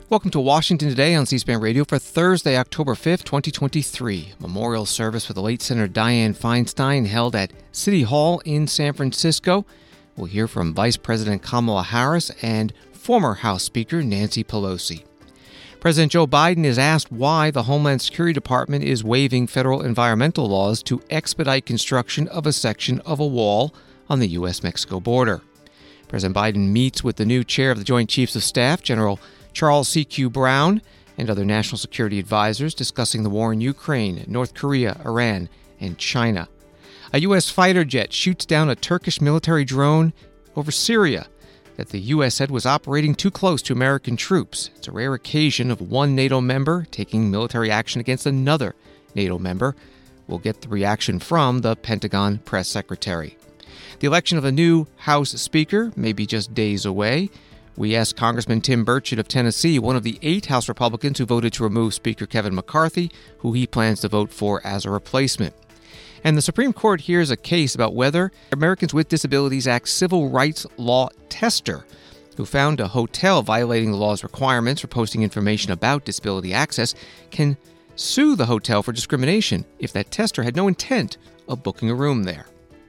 Welcome to Washington Today on C-SPAN Radio for Thursday, October 5th, 2023. Memorial service for the late Senator Dianne Feinstein held at City Hall in San Francisco. We'll hear from Vice President Kamala Harris and former House Speaker Nancy Pelosi. President Joe Biden is asked why the Homeland Security Department is waiving federal environmental laws to expedite construction of a section of a wall on the U.S.-Mexico border. President Biden meets with the new chair of the Joint Chiefs of Staff, General Charles C.Q. Brown, and other national security advisors discussing the war in Ukraine, North Korea, Iran, and China. A U.S. fighter jet shoots down a Turkish military drone over Syria that the U.S. said was operating too close to American troops. It's a rare occasion of one NATO member taking military action against another NATO member. We'll get the reaction from the Pentagon press secretary. The election of a new House Speaker may be just days away. We asked Congressman Tim Burchett of Tennessee, one of the 8 House Republicans who voted to remove Speaker Kevin McCarthy, who he plans to vote for as a replacement. And the Supreme Court hears a case about whether Americans with Disabilities Act civil rights law tester, who found a hotel violating the law's requirements for posting information about disability access, can sue the hotel for discrimination if that tester had no intent of booking a room there.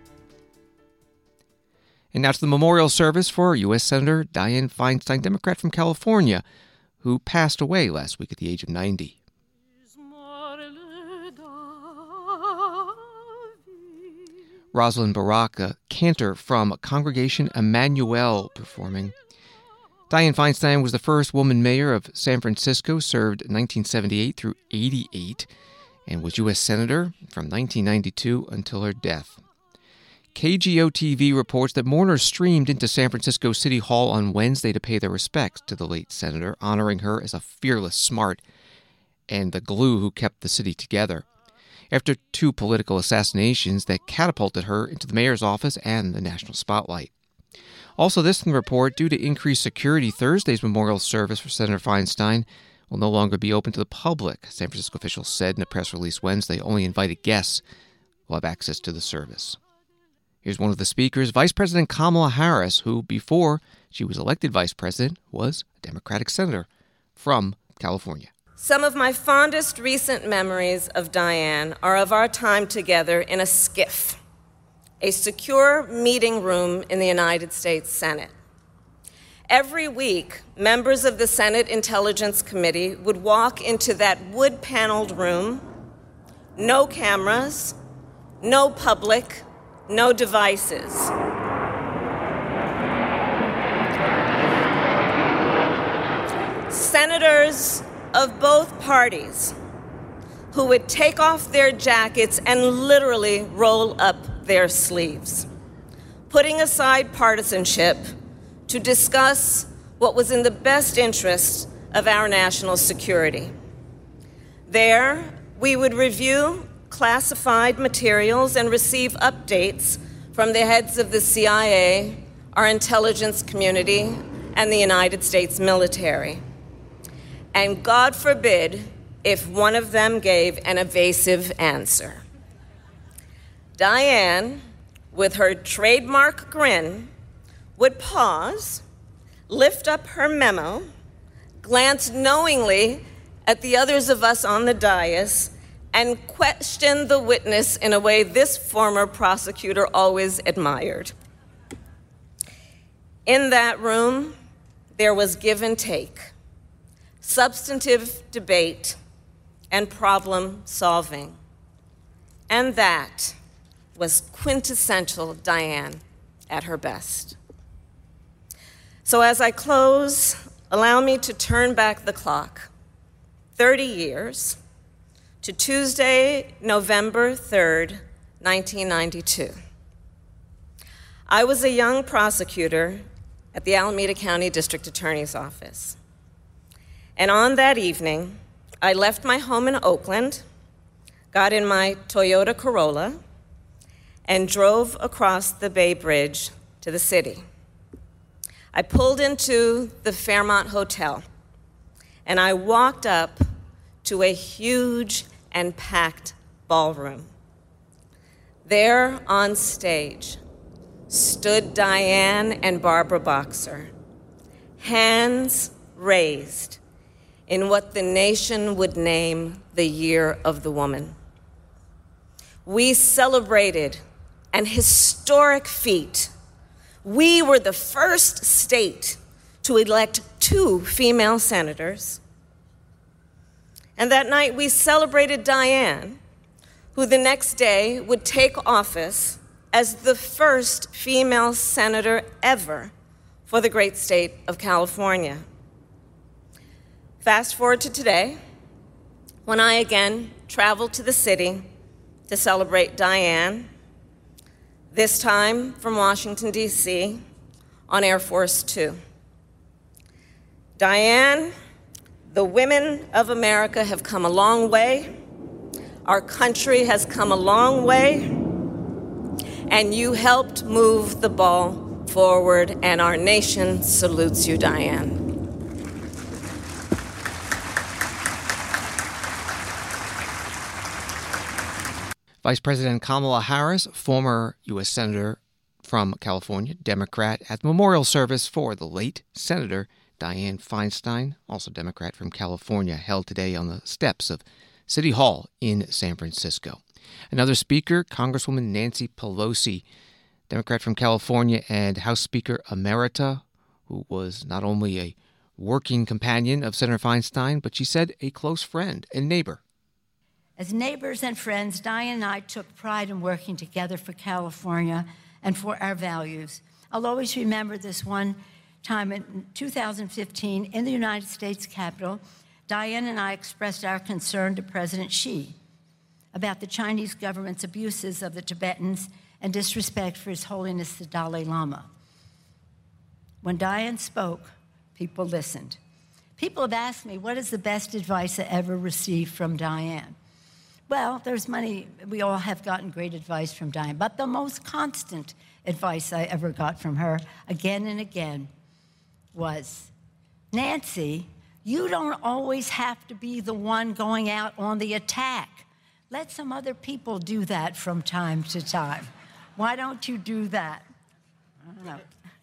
And now to the memorial service for U.S. Senator Dianne Feinstein, Democrat from California, who passed away last week at the age of 90. Rosalind Baraka, cantor from Congregation Emmanuel, performing. Dianne Feinstein was the first woman mayor of San Francisco, served 1978 through 88, and was U.S. Senator from 1992 until her death. KGO-TV reports that mourners streamed into San Francisco City Hall on Wednesday to pay their respects to the late senator, honoring her as a fearless smart and the glue who kept the city together. After 2 political assassinations that catapulted her into the mayor's office and the national spotlight. Also, this in the report, due to increased security, Thursday's memorial service for Senator Feinstein will no longer be open to the public. San Francisco officials said in a press release Wednesday only invited guests will have access to the service. Here's one of the speakers, Vice President Kamala Harris, who, before she was elected vice president, was a Democratic senator from California. Some of my fondest recent memories of Dianne are of our time together in a SCIF, a secure meeting room in the United States Senate. Every week, members of the Senate Intelligence Committee would walk into that wood-paneled room, no cameras, no public, no devices. Senators of both parties who would take off their jackets and literally roll up their sleeves, putting aside partisanship to discuss what was in the best interest of our national security. There, we would review classified materials and receive updates from the heads of the CIA, our intelligence community, and the United States military. And God forbid if one of them gave an evasive answer. Dianne, with her trademark grin, would pause, lift up her memo, glance knowingly at the others of us on the dais, and question the witness in a way this former prosecutor always admired. In that room, there was give and take, substantive debate, and problem solving. And that was quintessential Dianne at her best. So as I close, allow me to turn back the clock 30 years to Tuesday, November 3rd, 1992. I was a young prosecutor at the Alameda County District Attorney's Office. And on that evening, I left my home in Oakland, got in my Toyota Corolla, and drove across the Bay Bridge to the city. I pulled into the Fairmont Hotel, and I walked up to a huge and packed ballroom. There on stage stood Dianne and Barbara Boxer, hands raised in what the nation would name the Year of the Woman. We celebrated an historic feat. We were the first state to elect 2 female senators. And that night we celebrated Diane, who the next day would take office as the first female senator ever for the great state of California. Fast forward to today, when I again traveled to the city to celebrate Diane, this time from Washington, D.C., on Air Force Two. Diane, the women of America have come a long way. Our country has come a long way. And you helped move the ball forward, and our nation salutes you, Diane. Vice President Kamala Harris, former U.S. Senator from California, Democrat, at the memorial service for the late Senator Dianne Feinstein, also Democrat from California, held today on the steps of City Hall in San Francisco. Another speaker, Congresswoman Nancy Pelosi, Democrat from California and House Speaker Emerita, who was not only a working companion of Senator Feinstein, but she said a close friend and neighbor. As neighbors and friends, Diane and I took pride in working together for California and for our values. I'll always remember this one time in 2015 in the United States Capitol. Diane and I expressed our concern to President Xi about the Chinese government's abuses of the Tibetans and disrespect for His Holiness the Dalai Lama. When Diane spoke, people listened. People have asked me, what is the best advice I ever received from Diane? Well, there's many, we all have gotten great advice from Diane, but the most constant advice I ever got from her, again and again, was, Nancy, you don't always have to be the one going out on the attack. Let some other people do that from time to time. Why don't you do that? I don't know.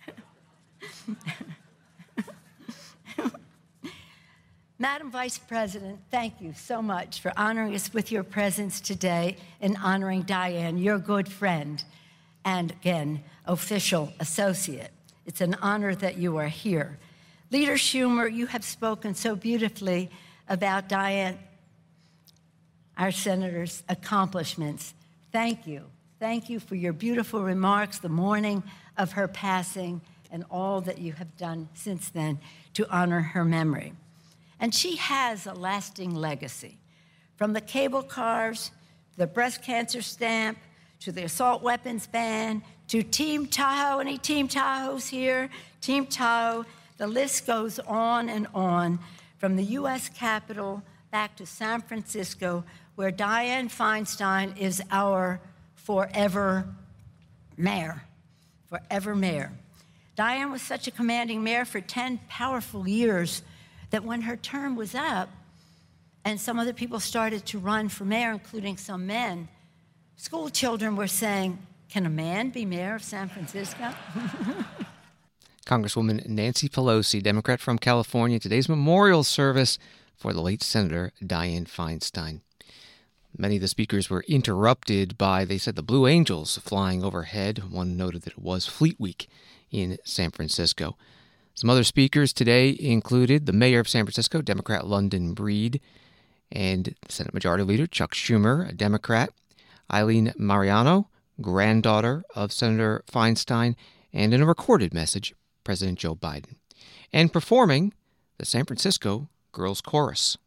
Madam Vice President, thank you so much for honoring us with your presence today and honoring Diane, your good friend, and again, official associate. It's an honor that you are here. Leader Schumer, you have spoken so beautifully about Diane, our senator's accomplishments. Thank you. Thank you for your beautiful remarks the morning of her passing and all that you have done since then to honor her memory. And she has a lasting legacy. From the cable cars, the breast cancer stamp, to the assault weapons ban, to Team Tahoe. Any Team Tahoes here? Team Tahoe. The list goes on and on, from the U.S. Capitol back to San Francisco, where Dianne Feinstein is our forever mayor. Forever mayor. Dianne was such a commanding mayor for 10 powerful years that when her term was up and some other people started to run for mayor, including some men, school children were saying, can a man be mayor of San Francisco? Congresswoman Nancy Pelosi, Democrat from California, today's memorial service for the late Senator Dianne Feinstein. Many of the speakers were interrupted by, they said, the Blue Angels flying overhead. One noted that it was Fleet Week in San Francisco. Some other speakers today included the mayor of San Francisco, Democrat London Breed, and Senate Majority Leader Chuck Schumer, a Democrat, Eileen Mariano, granddaughter of Senator Feinstein, and in a recorded message, President Joe Biden. And performing the San Francisco Girls Chorus.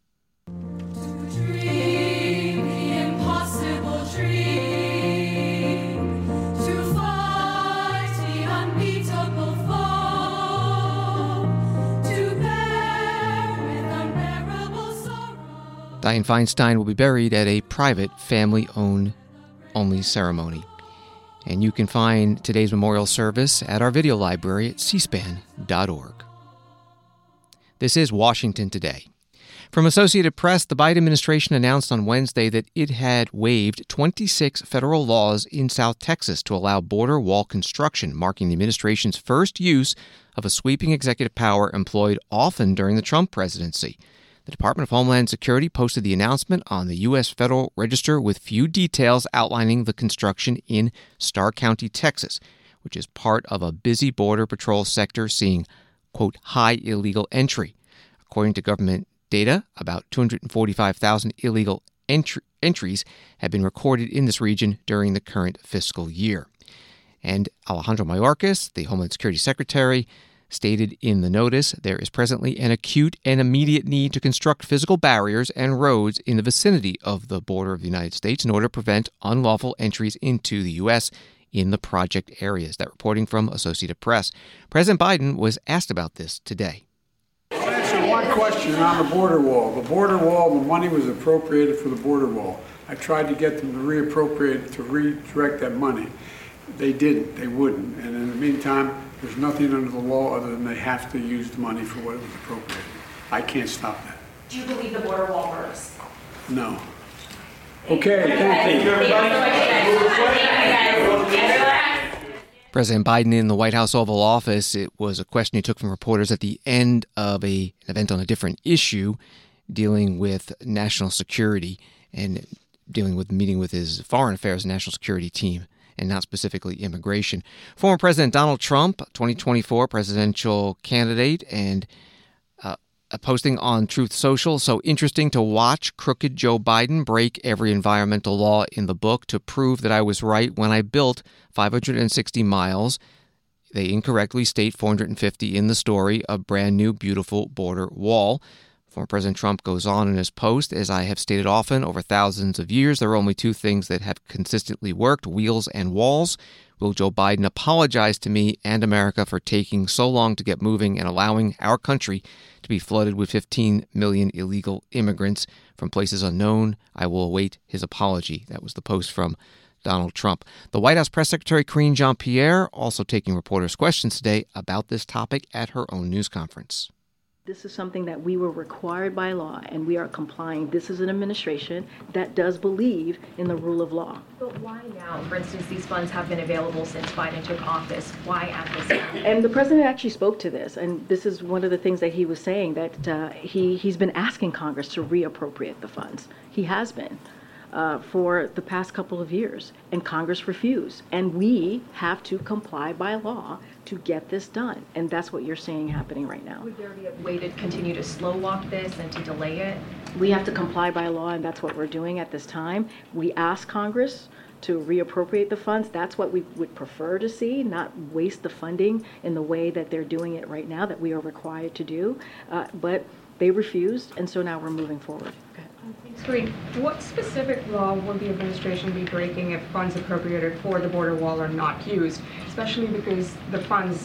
Dianne Feinstein will be buried at a private, family-owned only ceremony. And you can find today's memorial service at our video library at cspan.org. This is Washington Today. From Associated Press, the Biden administration announced on Wednesday that it had waived 26 federal laws in South Texas to allow border wall construction, marking the administration's first use of a sweeping executive power employed often during the Trump presidency. The The Department of Homeland Security posted the announcement on the U.S. Federal Register with few details outlining the construction in Starr County, Texas, which is part of a busy Border Patrol sector seeing, quote, high illegal entry. According to government data, about 245,000 illegal entries have been recorded in this region during the current fiscal year. And Alejandro Mayorkas, the Homeland Security Secretary, stated in the notice, there is presently an acute and immediate need to construct physical barriers and roads in the vicinity of the border of the United States in order to prevent unlawful entries into the U.S. in the project areas. That reporting from Associated Press. President Biden was asked about this today. I'll answer one question on the border wall. The border wall, the money was appropriated for the border wall. I tried to get them to reappropriate, to redirect that money. They didn't. They wouldn't. And in the meantime, there's nothing under the law other than they have to use the money for what it was appropriated. I can't stop that. Do you believe the border wall works? No. Okay, thank you. President Biden in the White House Oval Office, it was a question he took from reporters at the end of an event on a different issue dealing with national security and dealing with meeting with his foreign affairs and national security team, and not specifically immigration. Former President Donald Trump, 2024 presidential candidate, and a posting on Truth Social. So interesting to watch crooked Joe Biden break every environmental law in the book to prove that I was right when I built 560 miles. They incorrectly state 450 in the story, a brand new, beautiful border wall. Former President Trump goes on in his post, as I have stated often, over thousands of years, there are only two things that have consistently worked, wheels and walls. Will Joe Biden apologize to me and America for taking so long to get moving and allowing our country to be flooded with 15 million illegal immigrants from places unknown? I will await his apology. That was the post from Donald Trump. The White House Press Secretary Karine Jean-Pierre also taking reporters' questions today about this topic at her own news conference. This is something that we were required by law, and we are complying. This is an administration that does believe in the rule of law. But why now? For instance, these funds have been available since Biden took office. Why at this time? And the president actually spoke to this, and this is one of the things that he was saying, that he's been asking Congress to reappropriate the funds. He has been. For the past couple of years, and Congress refused. And we have to comply by law to get this done. And that's what you're seeing happening right now. Would there be a way to continue to slow walk this and to delay it? We have to comply by law, and that's what we're doing at this time. We ask Congress to reappropriate the funds. That's what we would prefer to see, not waste the funding in the way that they're doing it right now, that we are required to do. But they refused, and so now we're moving forward. Okay. Thanks, Karine. What specific law will the administration be breaking if funds appropriated for the border wall are not used, especially because the funds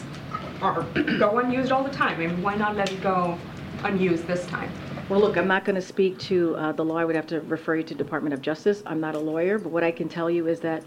go unused all the time? And why not let it go unused this time? Well, look, I'm not going to speak to the law. I would have to refer you to Department of Justice. I'm not a lawyer, but what I can tell you is that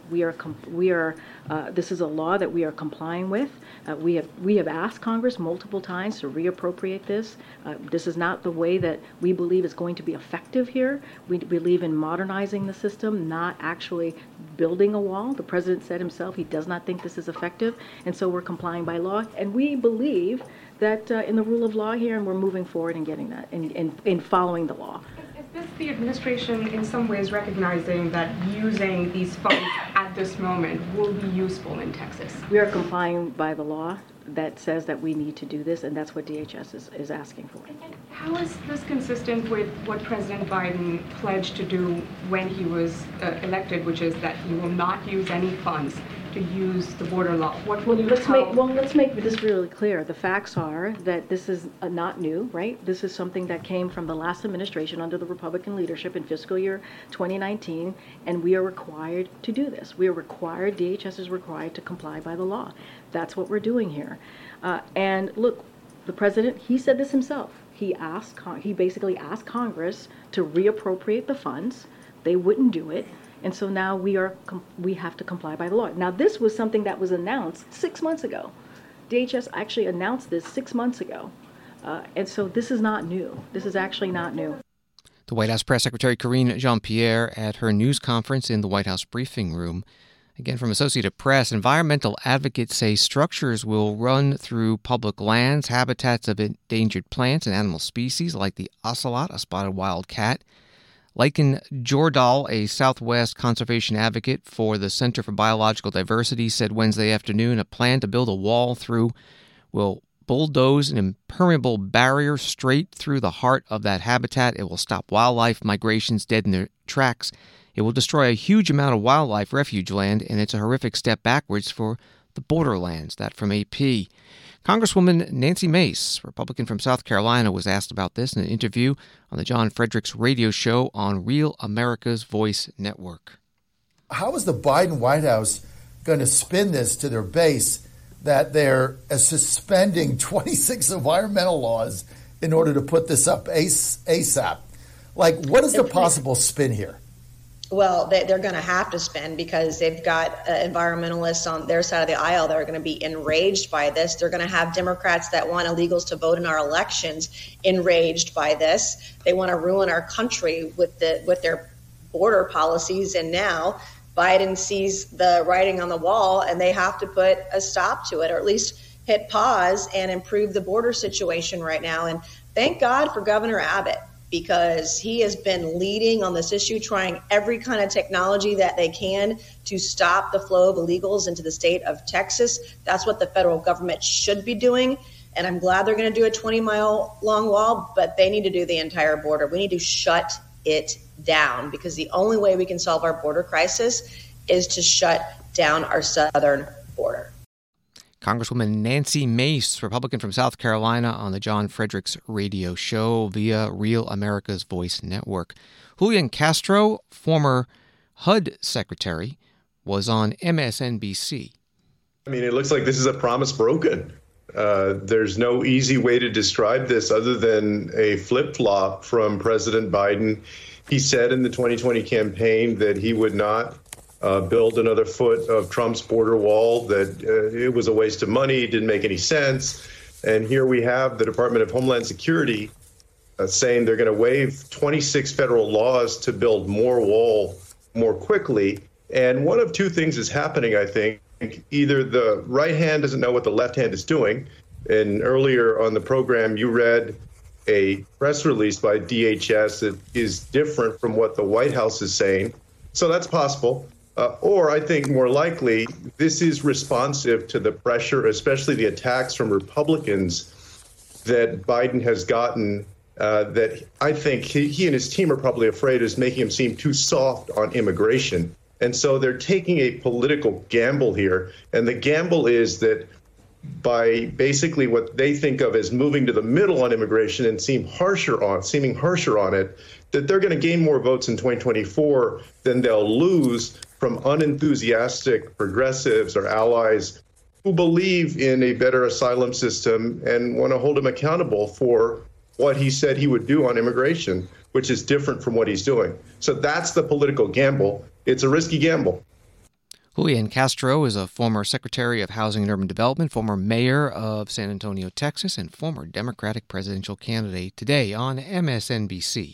this is a law that we are complying with. We have asked Congress multiple times to reappropriate this. This is not the way that we believe is going to be effective here. We believe in modernizing the system, not actually building a wall. The president said himself he does not think this is effective, and so we're complying by law. And we believe that in the rule of law here, and we're moving forward and getting that, in following the law. Is this the administration in some ways recognizing that using these funds at this moment will be useful in Texas? We are complying by the law that says that we need to do this, and that's what DHS is asking for. And how is this consistent with what President Biden pledged to do when he was elected, which is that he will not use any funds to use the border law? What will you tell? Let's make this really clear. The facts are that this is not new, right? This is something that came from the last administration under the Republican leadership in fiscal year 2019, and we are required to do this. We are required, DHS is required to comply by the law. That's what we're doing here. And look, the president, he said this himself. He basically asked Congress to reappropriate the funds. They wouldn't do it. And so now we have to comply by the law. Now, this was something that was announced 6 months ago. DHS actually announced this 6 months ago. And so this is not new. This is actually not new. The White House Press Secretary Karine Jean-Pierre at her news conference in the White House briefing room. Again, from Associated Press, environmental advocates say structures will run through public lands, habitats of endangered plants and animal species like the ocelot, a spotted wild cat. Lycan Jordahl, a Southwest conservation advocate for the Center for Biological Diversity, said Wednesday afternoon a plan to build a wall will bulldoze an impermeable barrier straight through the heart of that habitat. It will stop wildlife migrations dead in their tracks. It will destroy a huge amount of wildlife refuge land, and it's a horrific step backwards for the borderlands. That from AP. Congresswoman Nancy Mace, Republican from South Carolina, was asked about this in an interview on the John Fredericks radio show on Real America's Voice Network. How is the Biden White House going to spin this to their base that they're suspending 26 environmental laws in order to put this up ASAP? Like, what is the possible spin here? Well, they're going to have to spend because they've got environmentalists on their side of the aisle that are going to be enraged by this. They're going to have Democrats that want illegals to vote in our elections enraged by this. They want to ruin our country with their border policies. And now Biden sees the writing on the wall and they have to put a stop to it, or at least hit pause and improve the border situation right now. And thank God for Governor Abbott, because he has been leading on this issue, trying every kind of technology that they can to stop the flow of illegals into the state of Texas. That's what the federal government should be doing. And I'm glad they're going to do a 20-mile long wall, but they need to do the entire border. We need to shut it down, because the only way we can solve our border crisis is to shut down our southern border. Congresswoman Nancy Mace, Republican from South Carolina, on the John Fredericks radio show via Real America's Voice Network. Julian Castro, former HUD secretary, was on MSNBC. I mean, it looks like this is a promise broken. There's no easy way to describe this other than a flip-flop from President Biden. He said in the 2020 campaign that he would not build another foot of Trump's border wall, that it was a waste of money, didn't make any sense. And here we have the Department of Homeland Security saying they're going to waive 26 federal laws to build more wall more quickly. And one of two things is happening, I think. Either the right hand doesn't know what the left hand is doing. And earlier on the program, you read a press release by DHS that is different from what the White House is saying. So that's possible. Or I think more likely, this is responsive to the pressure, especially the attacks from Republicans that Biden has gotten, that I think he and his team are probably afraid is making him seem too soft on immigration. And so they're taking a political gamble here. And the gamble is that by basically what they think of as moving to the middle on immigration and seeming harsher on it, that they're going to gain more votes in 2024 than they'll lose from unenthusiastic progressives or allies who believe in a better asylum system and want to hold him accountable for what he said he would do on immigration, which is different from what he's doing. So that's the political gamble. It's a risky gamble. Julian Castro is a former Secretary of Housing and Urban Development, former mayor of San Antonio, Texas, and former Democratic presidential candidate. Today on MSNBC.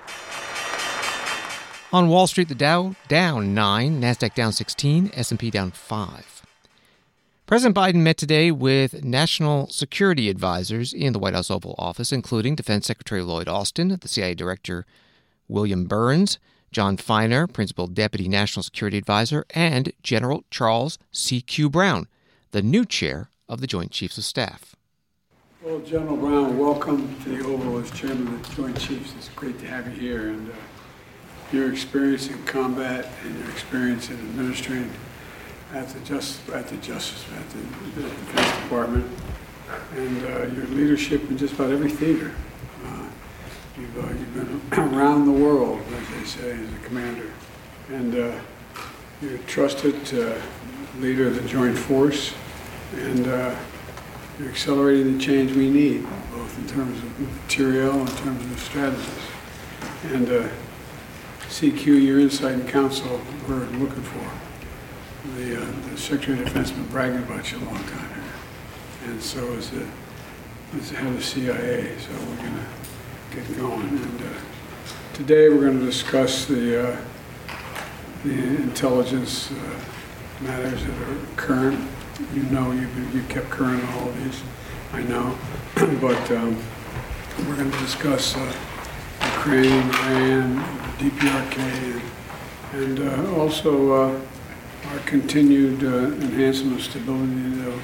On Wall Street, the Dow down 9, NASDAQ down 16, S&P down 5. President Biden met today with national security advisors in the White House Oval Office, including Defense Secretary Lloyd Austin, the CIA Director William Burns, John Feiner, Principal Deputy National Security Advisor, and General Charles C.Q. Brown, the new chair of the Joint Chiefs of Staff. Well, General Brown, welcome to the Oval as Chairman of the Joint Chiefs. It's great to have you here. And your experience in combat and your experience in administering at the Defense Department, and your leadership in just about every theater. You've been around the world, as they say, as a commander. And you're a trusted leader of the Joint Force, and you're accelerating the change we need, both in terms of material and in terms of strategies. And CQ, your insight and counsel, we're looking for. The Secretary of Defense has been bragging about you a long time here. And so is the head of the CIA, so we're going to get going. And today we're going to discuss the intelligence matters that are current. You know, you've kept current on all of these, I know. But we're going to discuss Ukraine, Iran, DPRK, and also our continued enhancement of stability of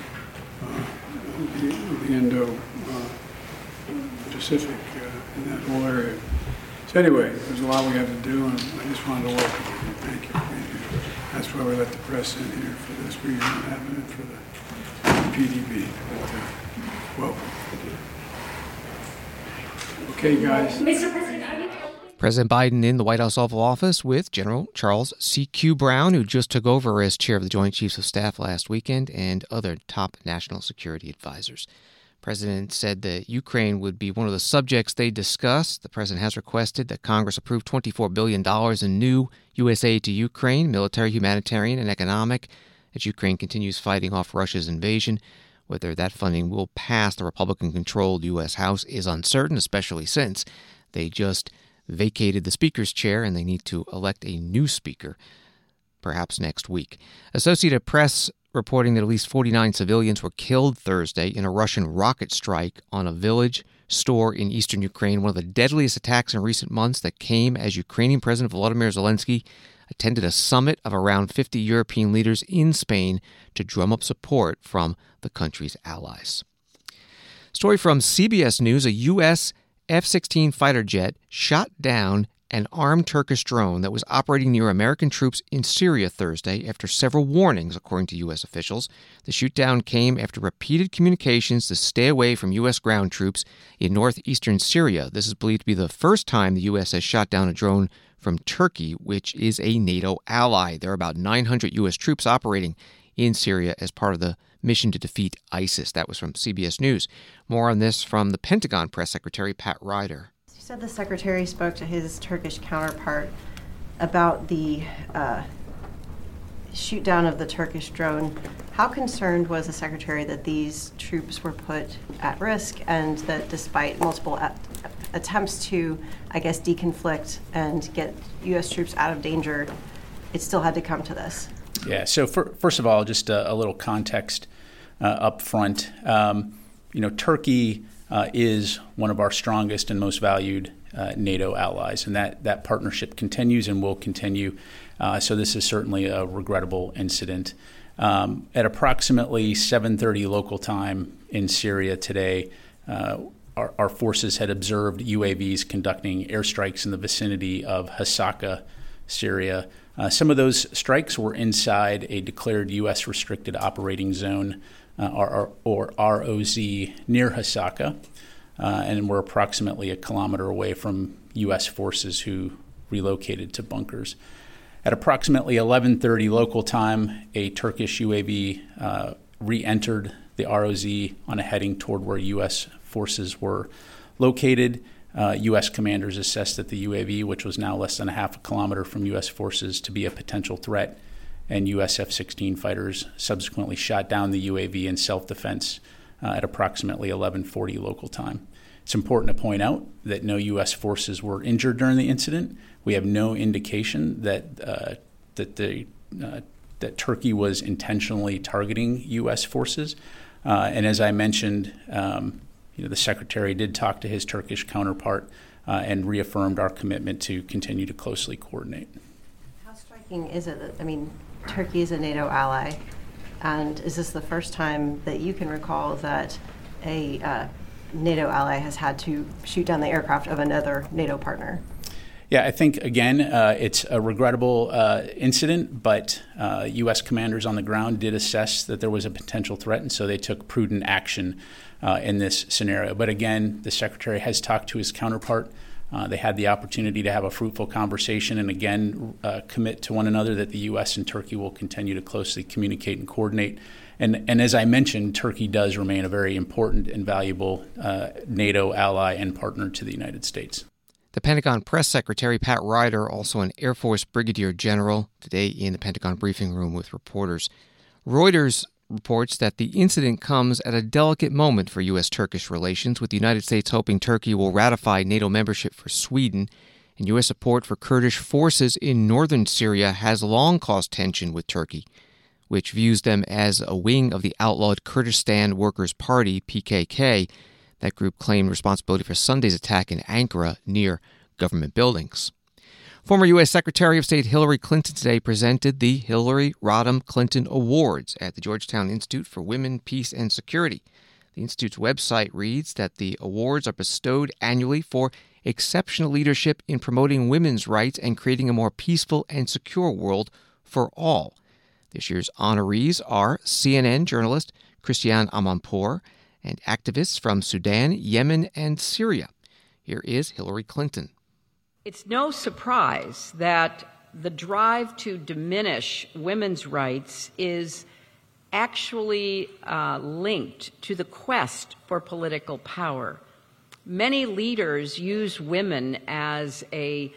the Indo-Pacific in that whole area. So anyway, there's a lot we have to do, and I just wanted to welcome you. Thank you. That's why we let the press in here for this. We didn't have it for the PDB. But, welcome. Okay, guys. Mr. President, President Biden in the White House Oval Office with General Charles C.Q. Brown, who just took over as chair of the Joint Chiefs of Staff last weekend, and other top national security advisors. The president said that Ukraine would be one of the subjects they discussed. The president has requested that Congress approve $24 billion in new U.S. aid to Ukraine, military, humanitarian, and economic, as Ukraine continues fighting off Russia's invasion. Whether that funding will pass the Republican-controlled U.S. House is uncertain, especially since they just vacated the Speaker's chair and they need to elect a new Speaker, perhaps next week. Associated Press reporting that at least 49 civilians were killed Thursday in a Russian rocket strike on a village store in eastern Ukraine, one of the deadliest attacks in recent months that came as Ukrainian President Volodymyr Zelensky attended a summit of around 50 European leaders in Spain to drum up support from the country's allies. Story from CBS News: a U.S. F-16 fighter jet shot down an armed Turkish drone that was operating near American troops in Syria Thursday after several warnings, according to U.S. officials. The shootdown came after repeated communications to stay away from U.S. ground troops in northeastern Syria. This is believed to be the first time the U.S. has shot down a drone from Turkey, which is a NATO ally. There are about 900 U.S. troops operating in Syria as part of the mission to defeat ISIS. That was from CBS News. More on this from the Pentagon Press Secretary Pat Ryder. You said the Secretary spoke to his Turkish counterpart about the shoot down of the Turkish drone. How concerned was the Secretary that these troops were put at risk and that despite multiple attempts to, I guess, deconflict and get U.S. troops out of danger, it still had to come to this? Yeah, so first of all, just a little context up front. Turkey is one of our strongest and most valued NATO allies, and that partnership continues and will continue. So this is certainly a regrettable incident. At approximately 7:30 local time in Syria today, our forces had observed UAVs conducting airstrikes in the vicinity of Hasaka, Syria. Some of those strikes were inside a declared U.S. restricted operating zone, or ROZ, near Hasaka, and were approximately a kilometer away from U.S. forces who relocated to bunkers. At approximately 11:30 local time, a Turkish UAV re-entered the ROZ on a heading toward where U.S. forces were located. U.S. commanders assessed that the UAV, which was now less than a half a kilometer from U.S. forces, to be a potential threat, and U.S. F-16 fighters subsequently shot down the UAV in self-defense at approximately 11:40 local time. It's important to point out that no U.S. forces were injured during the incident. We have no indication that Turkey was intentionally targeting U.S. forces. And as I mentioned, the Secretary did talk to his Turkish counterpart and reaffirmed our commitment to continue to closely coordinate. How striking is it that, Turkey is a NATO ally, and is this the first time that you can recall that a NATO ally has had to shoot down the aircraft of another NATO partner? Yeah, I think, again, it's a regrettable incident, but U.S. commanders on the ground did assess that there was a potential threat, and so they took prudent action in this scenario. But again, the Secretary has talked to his counterpart. They had the opportunity to have a fruitful conversation and, again, commit to one another that the U.S. and Turkey will continue to closely communicate and coordinate. And as I mentioned, Turkey does remain a very important and valuable NATO ally and partner to the United States. The Pentagon Press Secretary Pat Ryder, also an Air Force Brigadier General, today in the Pentagon briefing room with reporters. Reuters reports that the incident comes at a delicate moment for U.S.-Turkish relations, with the United States hoping Turkey will ratify NATO membership for Sweden. And U.S. support for Kurdish forces in northern Syria has long caused tension with Turkey. which views them as a wing of the outlawed Kurdistan Workers' Party, PKK. That group claimed responsibility for Sunday's attack in Ankara near government buildings. Former U.S. Secretary of State Hillary Clinton today presented the Hillary Rodham Clinton Awards at the Georgetown Institute for Women, Peace, and Security. The Institute's website reads that the awards are bestowed annually for exceptional leadership in promoting women's rights and creating a more peaceful and secure world for all. This year's honorees are CNN journalist Christiane Amanpour and activists from Sudan, Yemen, and Syria. Here is Hillary Clinton. It's no surprise that the drive to diminish women's rights is actually linked to the quest for political power. Many leaders use women as a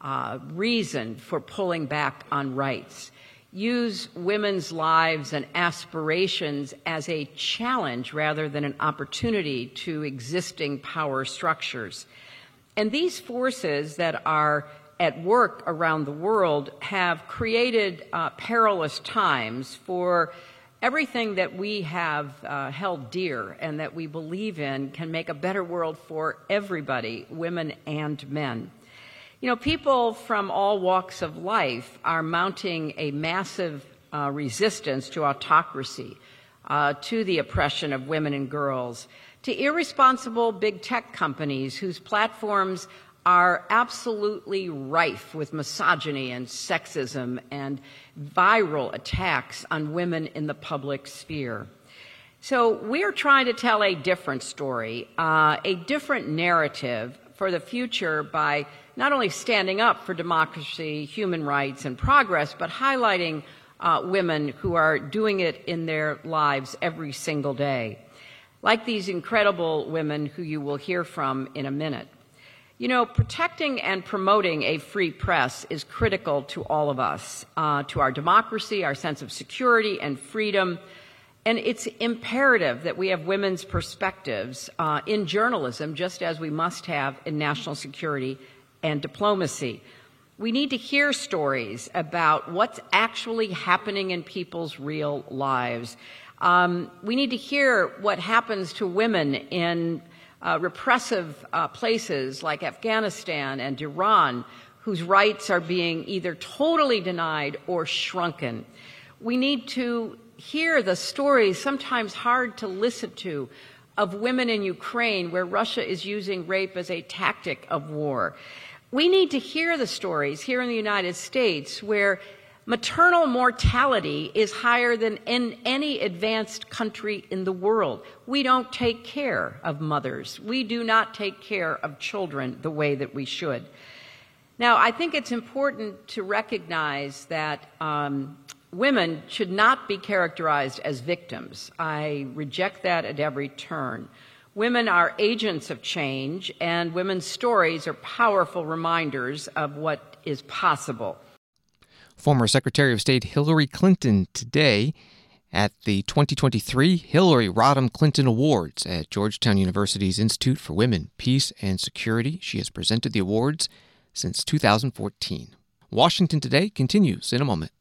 reason for pulling back on rights, use women's lives and aspirations as a challenge rather than an opportunity to existing power structures. And these forces that are at work around the world have created perilous times for everything that we have held dear and that we believe in can make a better world for everybody, women and men. You know, people from all walks of life are mounting a massive resistance to autocracy, to the oppression of women and girls, to irresponsible big tech companies whose platforms are absolutely rife with misogyny and sexism and viral attacks on women in the public sphere. So we're trying to tell a different story, a different narrative for the future by not only standing up for democracy, human rights, and progress, but highlighting women who are doing it in their lives every single day, like these incredible women who you will hear from in a minute. You know, protecting and promoting a free press is critical to all of us, to our democracy, our sense of security and freedom. And it's imperative that we have women's perspectives in journalism, just as we must have in national security and diplomacy. We need to hear stories about what's actually happening in people's real lives. We need to hear what happens to women in repressive places like Afghanistan and Iran, whose rights are being either totally denied or shrunken. We need to hear the stories, sometimes hard to listen to, of women in Ukraine where Russia is using rape as a tactic of war. We need to hear the stories here in the United States where maternal mortality is higher than in any advanced country in the world. We don't take care of mothers. We do not take care of children the way that we should. Now, I think it's important to recognize that women should not be characterized as victims. I reject that at every turn. Women are agents of change, and women's stories are powerful reminders of what is possible. Former Secretary of State Hillary Clinton today at the 2023 Hillary Rodham Clinton Awards at Georgetown University's Institute for Women, Peace, and Security. She has presented the awards since 2014. Washington Today continues in a moment.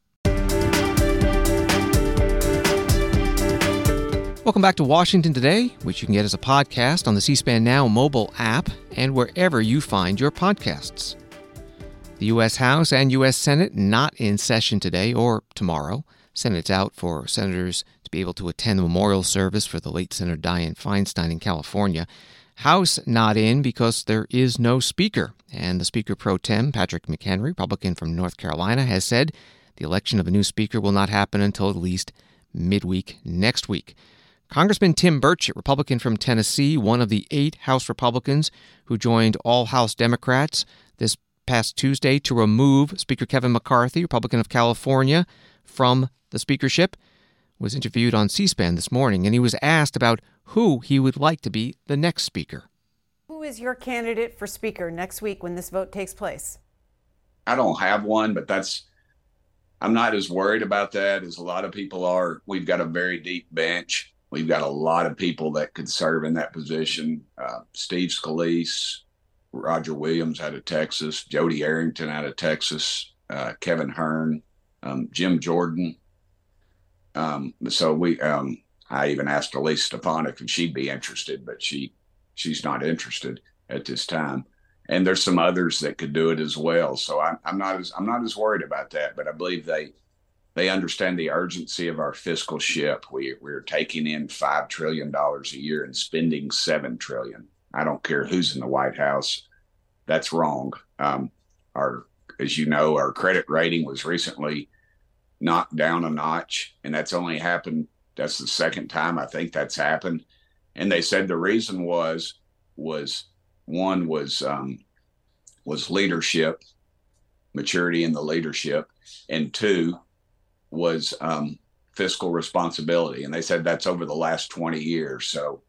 Welcome back to Washington Today, which you can get as a podcast on the C-SPAN Now mobile app and wherever you find your podcasts. The U.S. House and U.S. Senate not in session today or tomorrow. Senate's out for senators to be able to attend the memorial service for the late Senator Dianne Feinstein in California. House not in because there is no speaker. And the Speaker pro tem, Patrick McHenry, Republican from North Carolina, has said the election of a new speaker will not happen until at least midweek next week. Congressman Tim Burchett, Republican from Tennessee, one of the 8 House Republicans who joined all House Democrats this past Tuesday to remove Speaker Kevin McCarthy, Republican of California, from the speakership, was interviewed on C-SPAN this morning, and he was asked about who he would like to be the next speaker. Who is your candidate for speaker next week when this vote takes place? I don't have one, but I'm not as worried about that as a lot of people are. We've got a very deep bench. We've got a lot of people that could serve in that position. Steve Scalise, Roger Williams out of Texas, Jody Arrington out of Texas, Kevin Hern, Jim Jordan. I even asked Elise Stefanik if she'd be interested, but she's not interested at this time. And there's some others that could do it as well. So I'm not as worried about that, but I believe they understand the urgency of our fiscal ship. We're taking in $5 trillion a year and spending $7 trillion. I don't care who's in the White House. That's wrong. As you know, our credit rating was recently knocked down a notch, and that's only happened. That's the second time I think that's happened. And they said the reason was leadership, maturity in the leadership, and two was fiscal responsibility. And they said that's over the last 20 years. So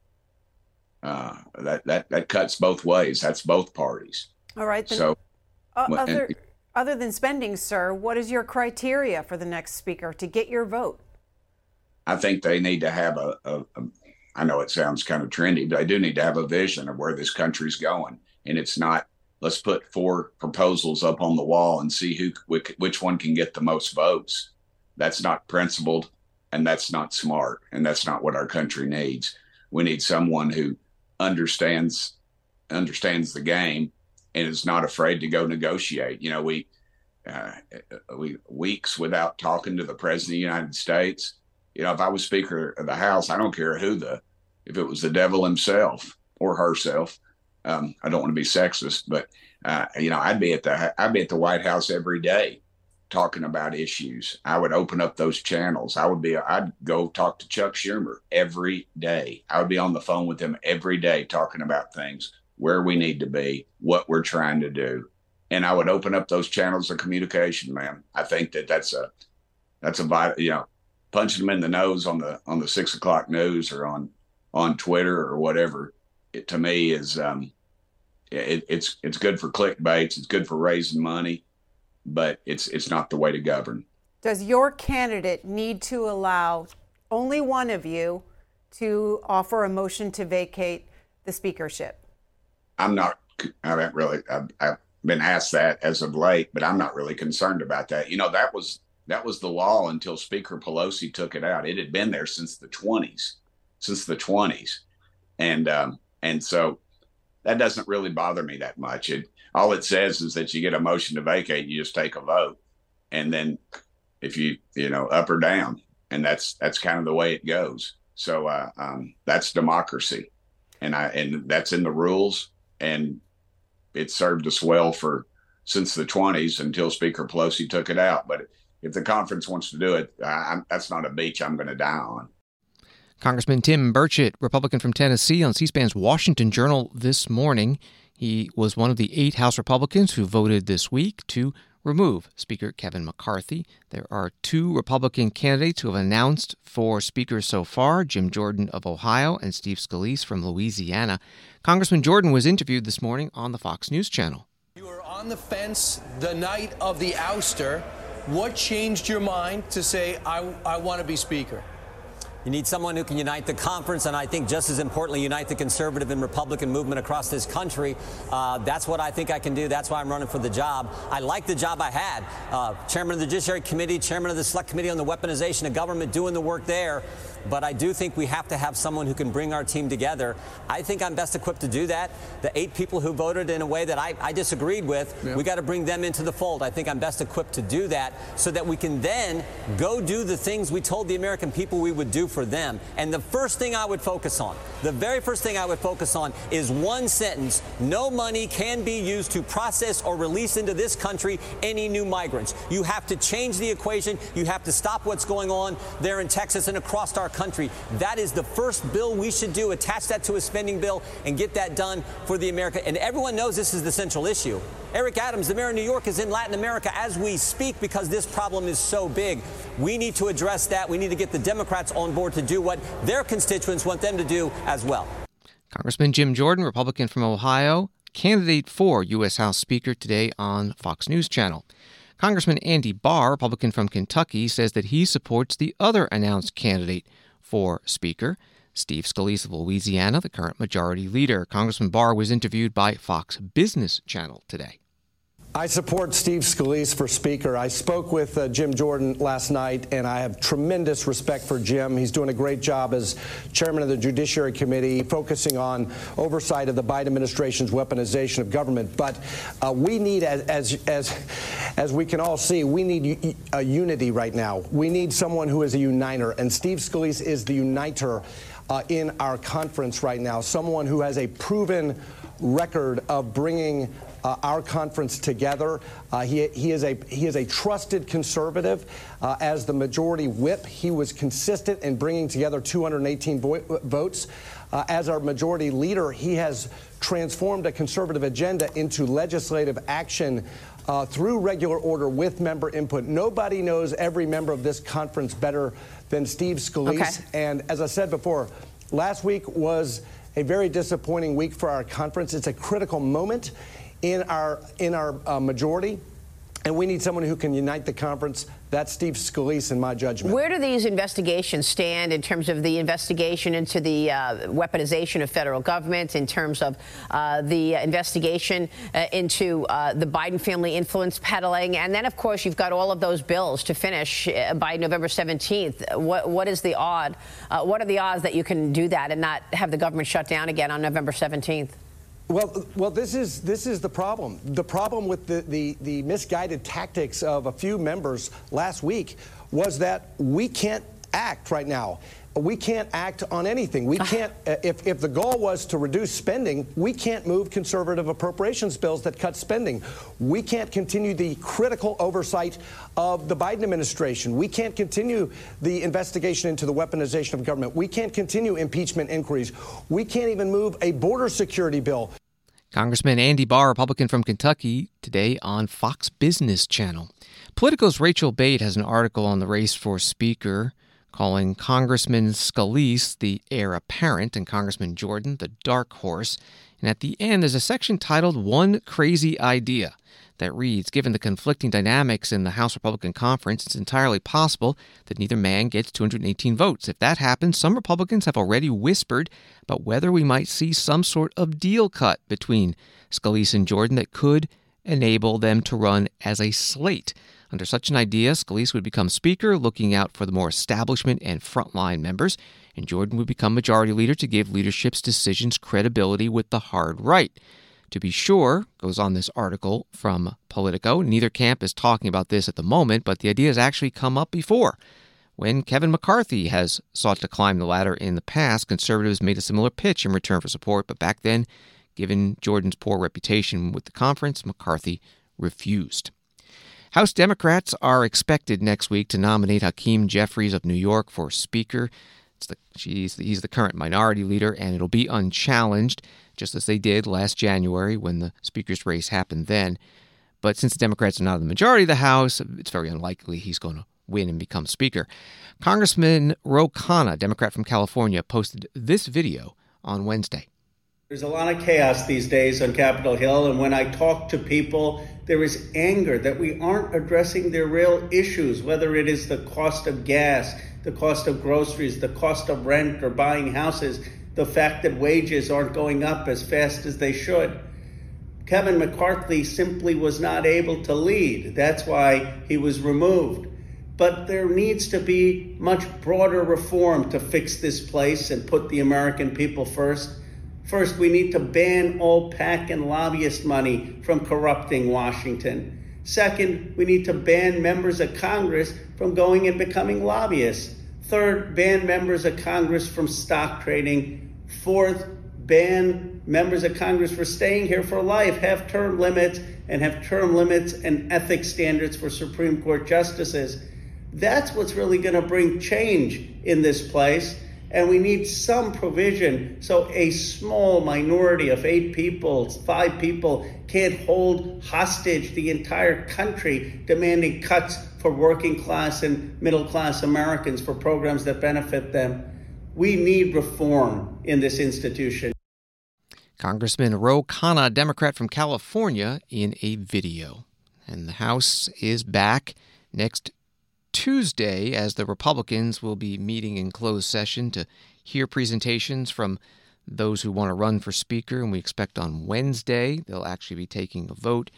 that cuts both ways. That's both parties. All right. Then, so other than spending, sir, what is your criteria for the next speaker to get your vote? I think they need to have I know it sounds kind of trendy, but I do need to have a vision of where this country's going. And it's not, let's put 4 proposals up on the wall and see which one can get the most votes. That's not principled, and that's not smart, and that's not what our country needs. We need someone who understands the game and is not afraid to go negotiate. You know, we weeks without talking to the President of the United States. You know, if I was Speaker of the House, I don't care if it was the devil himself or herself. I don't want to be sexist, but I'd be at the White House every day talking about issues. I would open up those channels. I'd go talk to Chuck Schumer every day. I would be on the phone with him every day talking about things, where we need to be, what we're trying to do. And I would open up those channels of communication, man. I think that's a vital, punching them in the nose on the 6 o'clock news or on Twitter or whatever, it to me is it's good for clickbaits, it's good for raising money, but it's not the way to govern. Does your candidate need to allow only one of you to offer a motion to vacate the speakership? I've been asked that as of late, but I'm not really concerned about that. That was the law until Speaker Pelosi took it out. It had been there since the 20s. And so that doesn't really bother me that much. All it says is that you get a motion to vacate, you just take a vote. And then if you up or down, and that's kind of the way it goes. So that's democracy. And that's in the rules, and it served us well since the 20s until Speaker Pelosi took it out. But if the conference wants to do it, that's not a beach I'm going to die on. Congressman Tim Burchett, Republican from Tennessee, on C-SPAN's Washington Journal this morning. He was one of the 8 House Republicans who voted this week to remove Speaker Kevin McCarthy. There are 2 Republican candidates who have announced for Speaker so far, Jim Jordan of Ohio and Steve Scalise from Louisiana. Congressman Jordan was interviewed this morning on the Fox News Channel. You were on the fence the night of the ouster. What changed your mind to say, I want to be Speaker? You need someone who can unite the conference, and I think just as importantly, unite the conservative and Republican movement across this country. That's what I think I can do. That's why I'm running for the job. I like the job I had. Chairman of the Judiciary Committee, Chairman of the Select Committee on the Weaponization of Government, doing the work there. But I do think we have to have someone who can bring our team together. I think I'm best equipped to do that. The 8 people who voted in a way that I disagreed with, we got to bring them into the fold. I think I'm best equipped to do that so that we can then go do the things we told the American people we would do for them. And the first thing I would focus on, the very first thing I would focus on is one sentence: no money can be used to process or release into this country any new migrants. You have to change the equation. You have to stop what's going on there in Texas and across our country. That is the first bill we should do. Attach that to a spending bill and get that done for the America. And everyone knows this is the central issue. Eric Adams, the mayor of New York, is in Latin America as we speak because this problem is so big. We need to address that. We need to get the Democrats on board to do what their constituents want them to do as well. Congressman Jim Jordan, Republican from Ohio, candidate for U.S. House Speaker, today on Fox News Channel. Congressman Andy Barr, Republican from Kentucky, says that he supports the other announced candidate for Speaker, Steve Scalise of Louisiana, the current majority leader. Congressman Barr was interviewed by Fox Business Channel today. I support Steve Scalise for Speaker. I spoke with Jim Jordan last night, and I have tremendous respect for Jim. He's doing a great job as chairman of the Judiciary Committee, focusing on oversight of the Biden administration's weaponization of government. But we need, as we can all see, we need a unity right now. We need someone who is a uniter, and Steve Scalise is the uniter in our conference right now, someone who has a proven record of bringing our conference together. He is a trusted conservative. As the majority whip, he was consistent in bringing together 218 votes. As our majority leader, he has transformed a conservative agenda into legislative action through regular order with member input. Nobody knows every member of this conference better than Steve Scalise. Okay. And as I said before, last week was a very disappointing week for our conference. It's a critical moment in our majority, and we need someone who can unite the conference. That's Steve Scalise, in my judgment. Where do these investigations stand in terms of the investigation into the weaponization of federal government, in terms of the investigation into the Biden family influence peddling? And then, of course, you've got all of those bills to finish by November 17th. What is the odd? What are the odds that you can do that and not have the government shut down again on November 17th? Well, this is the problem. The problem with the misguided tactics of a few members last week was that we can't act right now. We can't act on anything. We can't. If the goal was to reduce spending, we can't move conservative appropriations bills that cut spending. We can't continue the critical oversight of the Biden administration. We can't continue the investigation into the weaponization of government. We can't continue impeachment inquiries. We can't even move a border security bill. Congressman Andy Barr, Republican from Kentucky, today on Fox Business Channel. Politico's Rachel Bate has an article on the race for Speaker, calling Congressman Scalise the heir apparent and Congressman Jordan the dark horse. And at the end, there's a section titled One Crazy Idea that reads, given the conflicting dynamics in the House Republican Conference, it's entirely possible that neither man gets 218 votes. If that happens, some Republicans have already whispered about whether we might see some sort of deal cut between Scalise and Jordan that could enable them to run as a slate. Under such an idea, Scalise would become Speaker, looking out for the more establishment and frontline members, and Jordan would become Majority Leader to give leadership's decisions credibility with the hard right. To be sure, goes on this article from Politico, neither camp is talking about this at the moment, but the idea has actually come up before. When Kevin McCarthy has sought to climb the ladder in the past, conservatives made a similar pitch in return for support, but back then, given Jordan's poor reputation with the conference, McCarthy refused. House Democrats are expected next week to nominate Hakeem Jeffries of New York for Speaker. He's the current minority leader, and it'll be unchallenged, just as they did last January when the Speaker's race happened then. But since the Democrats are not in the majority of the House, it's very unlikely he's going to win and become Speaker. Congressman Ro Khanna, Democrat from California, posted this video on Wednesday. There's a lot of chaos these days on Capitol Hill, and when I talk to people, there is anger that we aren't addressing their real issues, whether it is the cost of gas, the cost of groceries, the cost of rent or buying houses, the fact that wages aren't going up as fast as they should. Kevin McCarthy simply was not able to lead. That's why he was removed. But there needs to be much broader reform to fix this place and put the American people first. First, we need to ban all PAC and lobbyist money from corrupting Washington. Second, we need to ban members of Congress from going and becoming lobbyists. Third, ban members of Congress from stock trading. Fourth, ban members of Congress for staying here for life, have term limits and ethics standards for Supreme Court justices. That's what's really going to bring change in this place. And we need some provision so a small minority of 8 people, 5 people, can't hold hostage the entire country demanding cuts for working class and middle class Americans for programs that benefit them. We need reform in this institution. Congressman Ro Khanna, Democrat from California, in a video. And the House is back next Tuesday, as the Republicans will be meeting in closed session to hear presentations from those who want to run for Speaker, and we expect on Wednesday they'll actually be taking a vote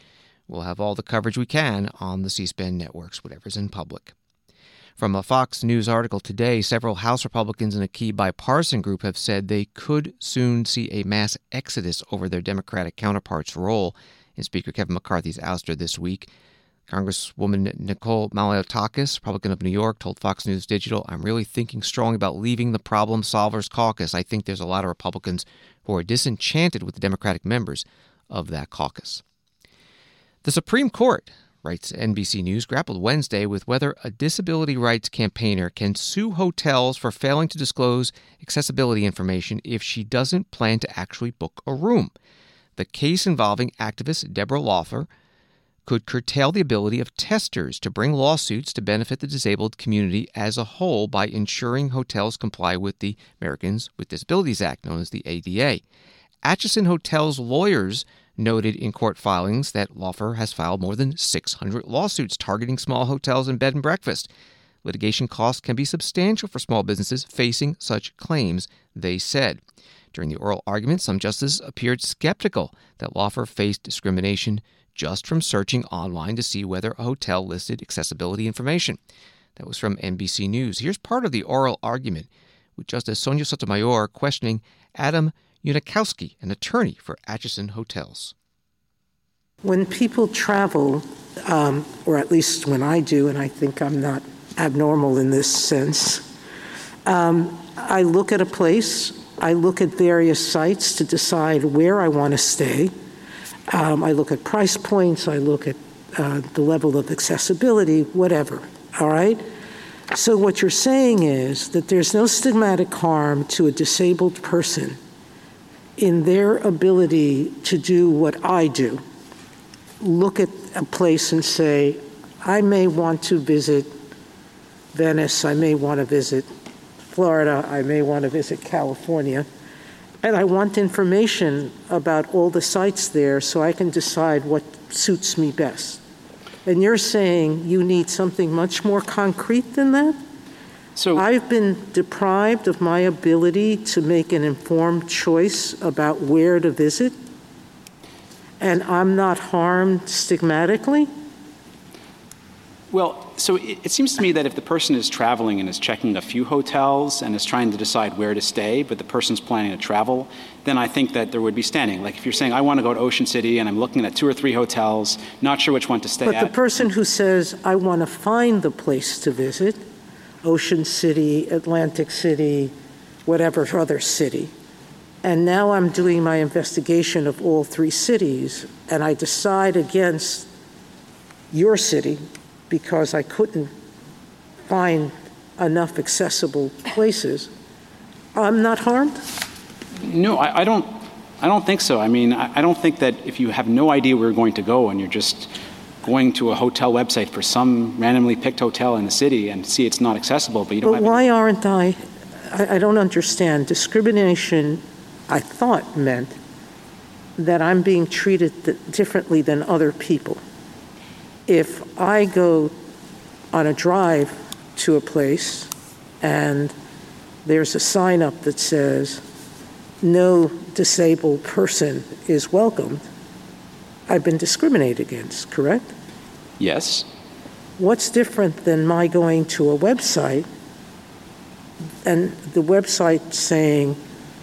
We'll have all the coverage we can on the C-SPAN networks, whatever's in public. From a Fox News article today, several House Republicans in a key bipartisan group have said they could soon see a mass exodus over their Democratic counterparts' role in Speaker Kevin McCarthy's ouster this week. Congresswoman Nicole Malliotakis, Republican of New York, told Fox News Digital, "I'm really thinking strong about leaving the Problem Solvers Caucus. I think there's a lot of Republicans who are disenchanted with the Democratic members of that caucus." The Supreme Court, writes NBC News, grappled Wednesday with whether a disability rights campaigner can sue hotels for failing to disclose accessibility information if she doesn't plan to actually book a room. The case involving activist Deborah Laufer could curtail the ability of testers to bring lawsuits to benefit the disabled community as a whole by ensuring hotels comply with the Americans with Disabilities Act, known as the ADA. Atchison Hotels lawyers noted in court filings that Laufer has filed more than 600 lawsuits targeting small hotels and bed and breakfast. Litigation costs can be substantial for small businesses facing such claims, they said. During the oral argument, some justices appeared skeptical that Laufer faced discrimination just from searching online to see whether a hotel listed accessibility information. That was from NBC News. Here's part of the oral argument with Justice Sonia Sotomayor questioning Adam Unikowski, an attorney for Atchison Hotels. When people travel, or at least when I do, and I think I'm not abnormal in this sense, I look at a place, I look at various sites to decide where I want to stay. I look at price points, I look at the level of accessibility, whatever, all right? So what you're saying is that there's no stigmatic harm to a disabled person in their ability to do what I do. Look at a place and say, I may want to visit Venice, I may want to visit Florida, I may want to visit California, and I want information about all the sites there so I can decide what suits me best. And you're saying you need something much more concrete than that? So I've been deprived of my ability to make an informed choice about where to visit, and I'm not harmed stigmatically? Well, so it seems to me that if the person is traveling and is checking a few hotels and is trying to decide where to stay, but the person's planning to travel, then I think that there would be standing. Like if you're saying, I want to go to Ocean City and I'm looking at 2 or 3 hotels, not sure which one to stay at. But the person who says, I want to find the place to visit, Ocean City, Atlantic City, whatever other city, and now I'm doing my investigation of all 3 cities, and I decide against your city because I couldn't find enough accessible places, I'm not harmed? No, I don't think so. I mean, I don't think that if you have no idea where you're going to go and you're just going to a hotel website for some randomly picked hotel in the city and see it's not accessible, but you don't But why aren't I don't understand. Discrimination, I thought, meant that I'm being treated differently than other people. If I go on a drive to a place and there's a sign up that says, no disabled person is welcomed, I've been discriminated against, correct? Yes. What's different than my going to a website and the website saying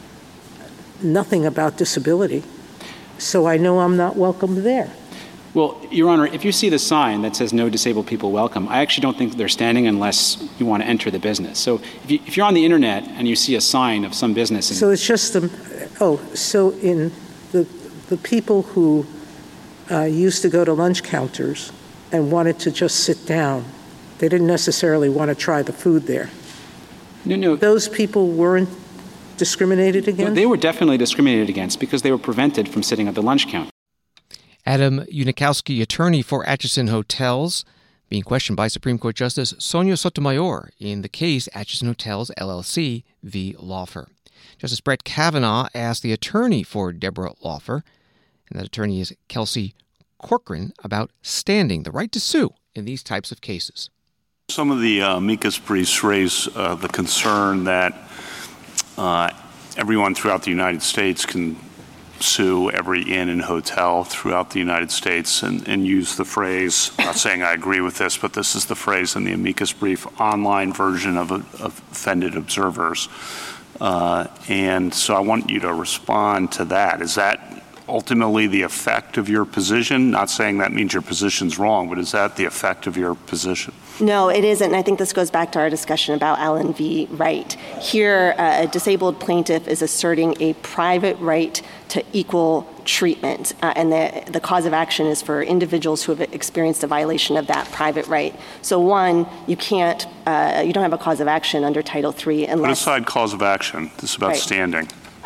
nothing about disability, so I know I'm not welcome there? Well, Your Honor, if you see the sign that says no disabled people welcome, I actually don't think they're standing unless you want to enter the business. So if you're on the internet and you see a sign of some business. So it's just so in the people who used to go to lunch counters and wanted to just sit down, they didn't necessarily want to try the food there. No. Those people weren't discriminated against? No, they were definitely discriminated against because they were prevented from sitting at the lunch counter. Adam Unikowski, attorney for Atchison Hotels, being questioned by Supreme Court Justice Sonia Sotomayor in the case Atchison Hotels, LLC v. Laufer. Justice Brett Kavanaugh asked the attorney for Deborah Laufer, and that attorney is Kelsey Corcoran, about standing, the right to sue in these types of cases. Some of the amicus briefs raise the concern that everyone throughout the United States can sue every inn and hotel throughout the United States and use the phrase, I'm not saying I agree with this, but this is the phrase in the amicus brief, online version of offended observers. And so I want you to respond to that. Is that ultimately the effect of your position? Not saying that means your position's wrong, but is that the effect of your position? No, it isn't. And I think this goes back to our discussion about Allen v. Wright. Here, a disabled plaintiff is asserting a private right to equal treatment, and the cause of action is for individuals who have experienced a violation of that private right. So one, you don't have a cause of action under Title III unless— Put aside cause of action. This is about standing.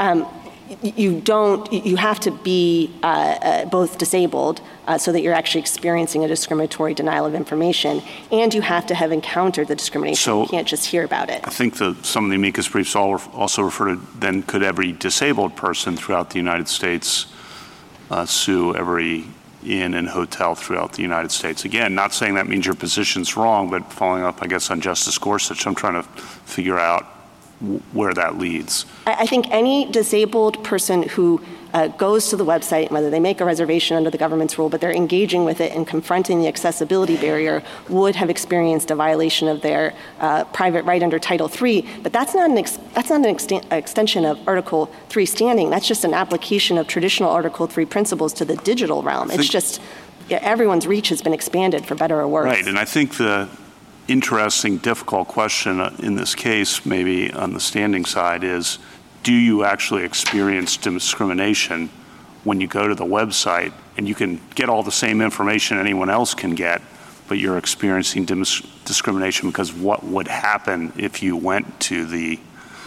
You have to be both disabled so that you're actually experiencing a discriminatory denial of information, and you have to have encountered the discrimination. So you can't just hear about it. I think some of the amicus briefs also refer to, then could every disabled person throughout the United States sue every inn and hotel throughout the United States? Again, not saying that means your position's wrong, but following up, I guess, on Justice Gorsuch, I'm trying to figure out where that leads. I think any disabled person who goes to the website, whether they make a reservation under the government's rule, but they're engaging with it and confronting the accessibility barrier, would have experienced a violation of their private right under Title III. But that's not an extension of Article III standing. That's just an application of traditional Article III principles to the digital realm. It's just everyone's reach has been expanded, for better or worse. Right, and I think the interesting, difficult question in this case, maybe on the standing side, is do you actually experience discrimination when you go to the website and you can get all the same information anyone else can get, but you're experiencing discrimination because what would happen if you went to the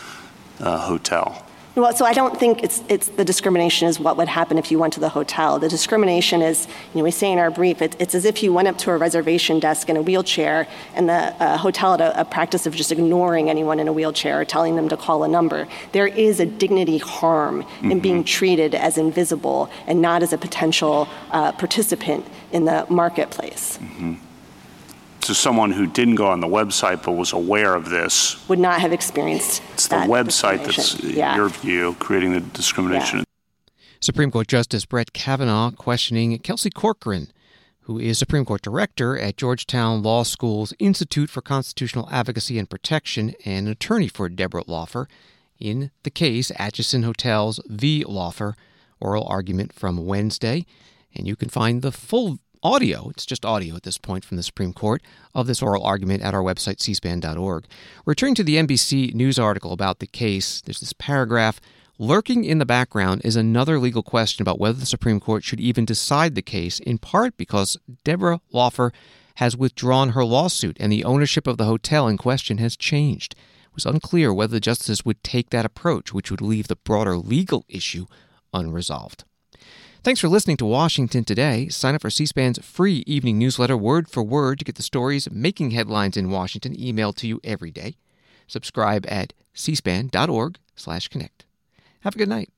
hotel? Well, so I don't think it's the discrimination is what would happen if you went to the hotel. The discrimination is, we say in our brief, it's as if you went up to a reservation desk in a wheelchair, and the hotel had a practice of just ignoring anyone in a wheelchair or telling them to call a number. There is a dignity harm in being treated as invisible and not as a potential participant in the marketplace. So someone who didn't go on the website but was aware of this would not have experienced It's the website that's, in your view, creating the discrimination. Supreme Court Justice Brett Kavanaugh questioning Kelsey Corcoran, who is Supreme Court Director at Georgetown Law School's Institute for Constitutional Advocacy and Protection and an attorney for Deborah Laufer in the case Atchison Hotels v. Laufer, oral argument from Wednesday. And you can find the full audio, it's just audio at this point from the Supreme Court, of this oral argument at our website, cspan.org. Returning to the NBC News article about the case, there's this paragraph, lurking in the background is another legal question about whether the Supreme Court should even decide the case, in part because Deborah Laufer has withdrawn her lawsuit and the ownership of the hotel in question has changed. It was unclear whether the justices would take that approach, which would leave the broader legal issue unresolved. Thanks for listening to Washington Today. Sign up for C-SPAN's free evening newsletter, Word for Word, to get the stories making headlines in Washington emailed to you every day. Subscribe at cspan.org/connect. Have a good night.